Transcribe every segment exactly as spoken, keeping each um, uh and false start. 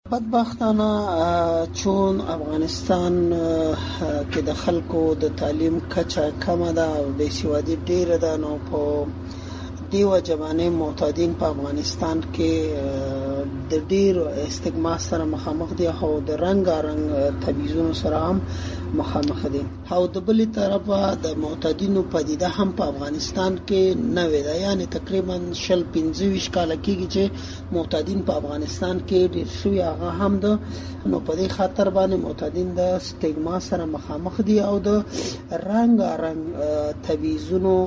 بدبختانه چون افغانستان کې د خلکو د تعلیم کچه کمه ده او د سوادي ډیره ده، نو په دیو جوانه معتادین په افغانستان کې د ډیر استګما سره مخامخ دي او د رنگ رنگ تبعیضونو سره هم مخامخ دي. او د بلې طرفه د معتادینو پدیده هم په افغانستان کې نوې ده، یعنی تقریبا شل پنځه ویشت کال کېږي چې معتادین په افغانستان کې ډیر شوي، هغه هم ده. نو په دې خاطر باندې معتادین د استګما سره مخامخ دي او د رنگ رنگ تبعیضونو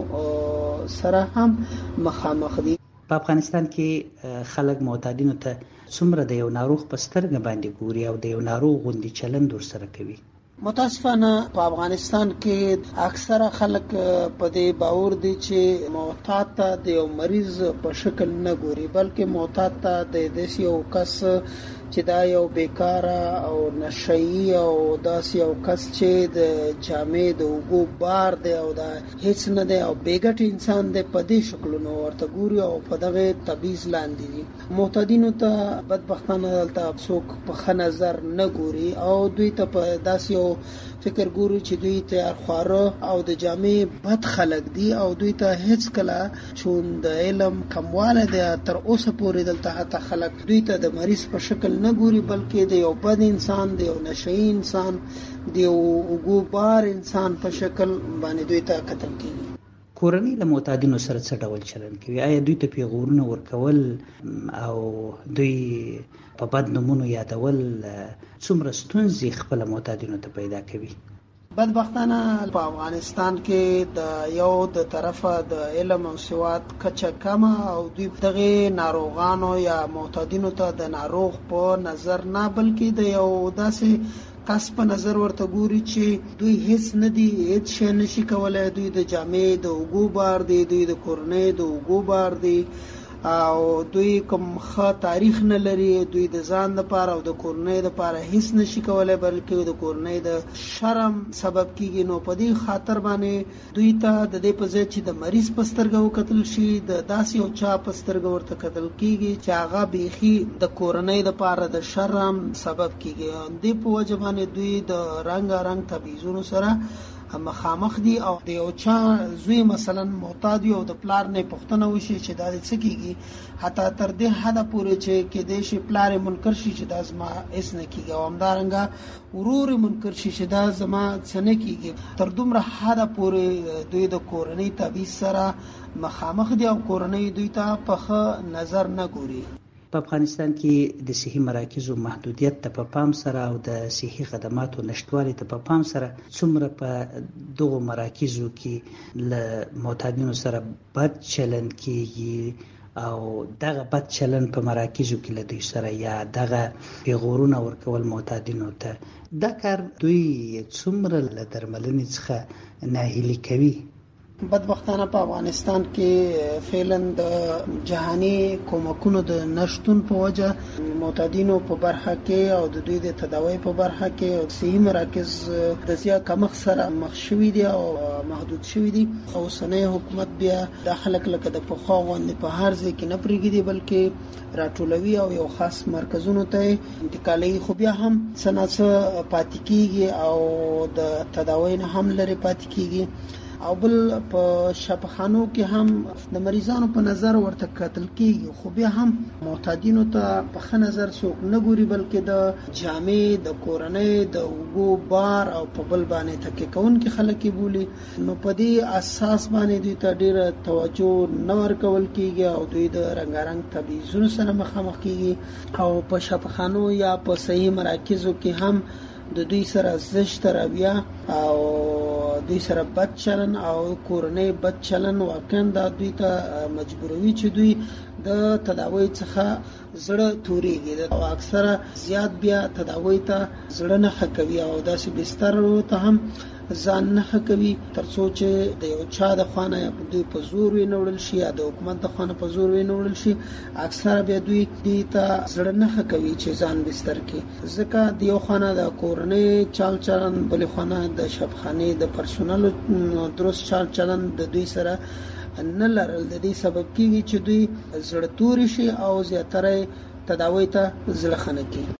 سره هم مخامخ دي. په افغانستان کې خلک معتادینو ته څومره د یو ناروغ په سترګه باندې ګوري او د یو ناروغ غوندې چلند ورسره کوي؟ متاسفانه په افغانستان کې اکثره خلک په دې باور دي چې معتاد ته د یو مریض په شکل نه ګوري، بلکې معتاد ته د داسې یو کس چې دا یو بیکاره او نشئی او داسې یو کس چې د جامې د اوبو بار دی او دا هیڅ نه دی او بیګټ انسان دی، په دې شکلونو ورته ګوري او په دغه تبعیض لاندې دي. معتادینو ته بدبختانه دلته څوک په ښه نظر نه ګوري او دوی ته په داسې یو فکر ګوري چې دوی تیار خواره او د جامې بد خلک دي او دوی ته هیڅ کله چون د علم کمواله دی تر اوسه پورې دلته حتی خلک دوی ته د مریض په شکل نه ګوري، بلکې د یو بد انسان، د یو نشئی انسان، د یو اوګوبار انسان په شکل باندې دوی ته کتل کیږي. کورنۍ له معتادینو سره څه ډول چلند کوي؟ آیا دوی ته پیغورونه ورکول او دوی په بد نومونو یادول څومره ستونزې خپل معتادینو ته پیدا کوي؟ بدبختانه په افغانستان کې د یو د طرفه د علم او سواد کچه کمه او دوی دغه ناروغانو یا معتادینو ته د ناروغ په نظر نه بلکې د یو داسې کس په نظر ورته ګوري چې دوی هیڅ نه دي، هیڅ شی نشي کولای، دوی د جامې د اوګو بار دی، دوی د کورنۍ د اوګو بار دی او دوی کوم ښه تاریخ نه لري، دوی د ځان لپاره او د کورنۍ لپاره هیڅ نشي کولای، بلکې د کورنۍ د شرم سبب کیږي. نو په دې خاطر باندې دوی ته د دې په ځای چې د مریض په سترګه وکتل شي، د داسې یو چا په سترګه ورته کتل کیږي چې هغه بیخي د کورنۍ لپاره د شرم سبب کیږي. دې په وجه باندې دوی د رنگ رنگ تبعیضونو سره مخامخ دي او د یو چا زوی مثلا معتاد او د پلار نه پوښتنه وشي چې دا څه کیږي، حتی تر دې حد پورې چې کې د شي پلار منکر شي چې دا زما اس نه کیږي او همدارنګه ورور منکر شي چې دا زما څه نه کیږي. تر دومره حد پورې دوی د کورنۍ تبعیض سره مخامخ دي او کورنۍ دوی ته په ښه نظر نه ګوري. په افغانستان کې د صحي مراکزو محدودیت ته په پام سره او د صحي خدماتو نشټوالي ته په پام سره څومره په دغو مراکزو کې له معتادینو سره بد چلند کیږي او دغه بد چلند په مراکزو کې له دوی سره یا دغه پیغورونه ورکول معتادینو ته، دا کار دوی څومره له درملنې څخه ناهیلي کوي؟ بدبختانه په افغانستان کې فعلا د جهاني کومکونو د نشټون په وجه معتادینو په برخه کې او د دوی د تداوی په برخه کې صحي مراکز د زیات کمښت سره مخ شوي دي او محدود شوي دي. اوسنی حکومت بیا د خلک لکه د پخوا غوندې په هر ځای کې نه پرېږدي، بلکې راټولوي او یو خاص مرکزونو ته انتقالوي، خو بیا هم څه نه څه پاتې کېږي او د تداوی نه هم لرې پاتې کېږي. او بل په شفاخانو کې هم د مریضانو په نظر ورته کتل کېږي، خو بیا هم معتادینو ته په ښه نظر څوک نه ګوري، بلکې د جامې د کورنۍ د اوبو بار او په بل باندې تکیه کوونکي خلک یې بولي. نو په دې اساس باندې دوی ته ډېره توجه نه ورکول کېږي او دوی د رنګارنګ تبعیضونو سره مخامخ کېږي او په شفاخانو یا په صحي مراکزو کې هم د دوی سره زشت رویه او دوی سره بد چلن او کورنۍ بد چلن واقعا دا دوی ته مجبوروي چې دوی د تداوی څخه زړه توريږي او اکثره زیات بیا تداوی ته زړه نه ښه کوي او داسې بستر ته هم ځان نه ښه کوي تر څو چې د یو چا د خوانه یا دوی په زور وي نه وړل شي یا د حکومت د خوانه په زور وي نه وړل شي، اکثره بیا دوی دې ته زړه نه ښه کوي چې ځان بستر کې. ځکه د یو خوانه د کورنۍ چال چلن، بلې خوانه د شفاخانې د پرسونل درست چال چلن د دوی سره نه لرل د دې سبب کیږي چې دوی زړه توري شي او زیاتره تداوی ته زړه خنه کوي.